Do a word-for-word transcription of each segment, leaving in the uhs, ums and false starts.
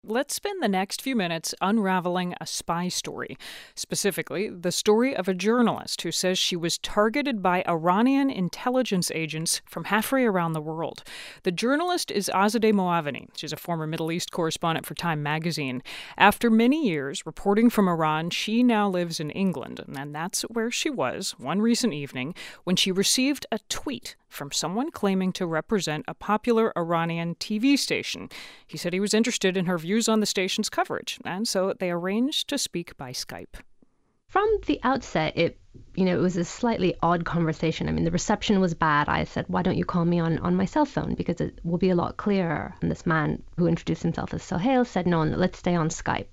Let's spend the next few minutes unraveling a spy story. Specifically, the story of a journalist who says she was targeted by Iranian intelligence agents from halfway around the world. The journalist is Azadeh Moaveni. She's a former Middle East correspondent for Time magazine. After many years reporting from Iran, she now lives in England, and that's where she was one recent evening when she received a tweet from someone claiming to represent a popular Iranian T V station. He said he was interested in her views on the station's coverage, and so they arranged to speak by Skype. From the outset, it you know, it was a slightly odd conversation. I mean, the reception was bad. I said, why don't you call me on, on my cell phone? Because it will be a lot clearer. And this man who introduced himself as Sohail said, no, let's stay on Skype.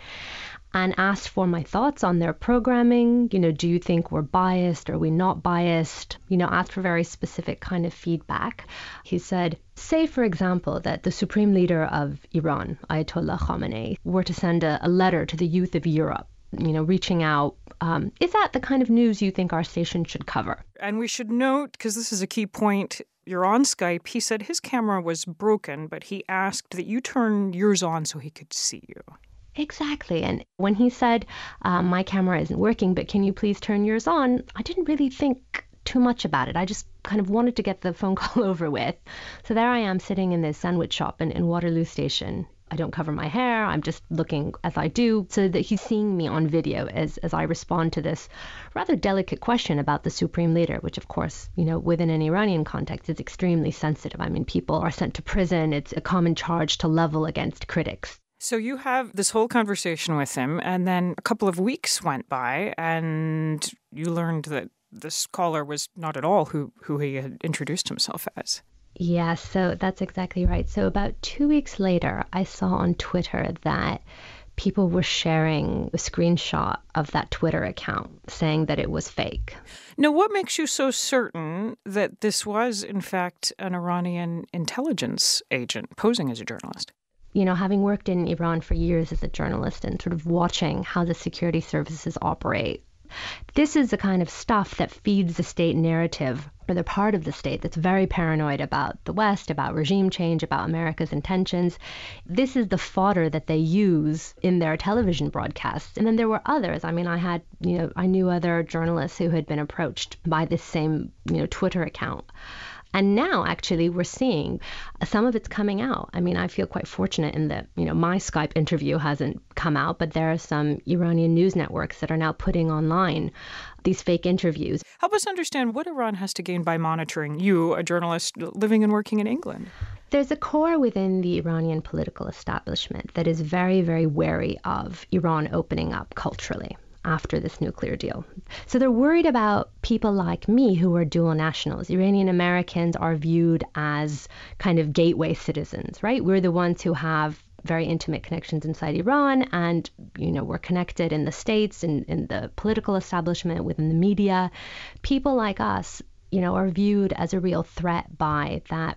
And asked for my thoughts on their programming. You know, do you think we're biased? Are we not biased? You know, asked for very specific kind of feedback. He said, say, for example, that the supreme leader of Iran, Ayatollah Khamenei, were to send a, a letter to the youth of Europe, you know, reaching out. Um, is that the kind of news you think our station should cover? And we should note, because this is a key point, you're on Skype. He said his camera was broken, but he asked that you turn yours on so he could see you. Exactly. And when he said, uh, my camera isn't working, but can you please turn yours on? I didn't really think too much about it. I just kind of wanted to get the phone call over with. So there I am sitting in this sandwich shop in, in Waterloo Station. I don't cover my hair. I'm just looking as I do so that he's seeing me on video as, as I respond to this rather delicate question about the supreme leader, which, of course, you know, within an Iranian context is extremely sensitive. I mean, people are sent to prison. It's a common charge to level against critics. So you have this whole conversation with him, and then a couple of weeks went by, and you learned that this caller was not at all who, who he had introduced himself as. Yeah, so that's exactly right. So about two weeks later, I saw on Twitter that people were sharing a screenshot of that Twitter account saying that it was fake. Now, what makes you so certain that this was, in fact, an Iranian intelligence agent posing as a journalist? You know, having worked in Iran for years as a journalist and sort of watching how the security services operate, this is the kind of stuff that feeds the state narrative, or the part of the state that's very paranoid about the West, about regime change, about America's intentions. This is the fodder that they use in their television broadcasts. And then there were others. I mean, I had, you know, I knew other journalists who had been approached by this same, you know, Twitter account. And now, actually, we're seeing some of it's coming out. I mean, I feel quite fortunate in that, you know, my Skype interview hasn't come out, but there are some Iranian news networks that are now putting online these fake interviews. Help us understand what Iran has to gain by monitoring you, a journalist living and working in England. There's a core within the Iranian political establishment that is very, very wary of Iran opening up culturally after this nuclear deal. So they're worried about people like me who are dual nationals. Iranian Americans are viewed as kind of gateway citizens, right? We're the ones who have very intimate connections inside Iran, and, you know, we're connected in the States, in, in the political establishment, within the media. People like us, you know, are viewed as a real threat by that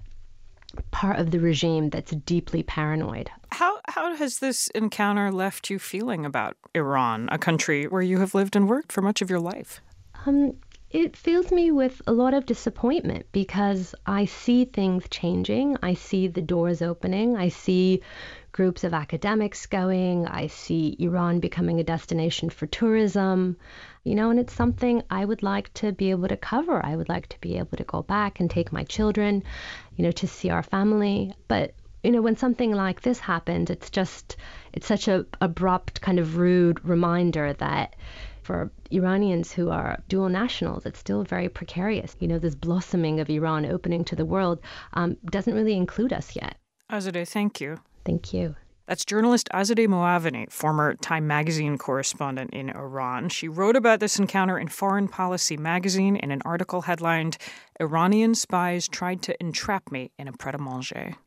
part of the regime that's deeply paranoid. How how has this encounter left you feeling about Iran, a country where you have lived and worked for much of your life? Um, it fills me with a lot of disappointment because I see things changing. I see the doors opening. I see groups of academics going. I see Iran becoming a destination for tourism. You know, and it's something I would like to be able to cover. I would like to be able to go back and take my children, you know, to see our family. But, you know, when something like this happens, it's just, it's such a abrupt, kind of rude reminder that for Iranians who are dual nationals, it's still very precarious. You know, this blossoming of Iran opening to the world um, doesn't really include us yet. Azadeh, thank you. Thank you. That's journalist Azadeh Moaveni, former Time magazine correspondent in Iran. She wrote about this encounter in Foreign Policy magazine in an article headlined, "Iranian Spies Tried to Entrap Me in a Pret-a-Manger."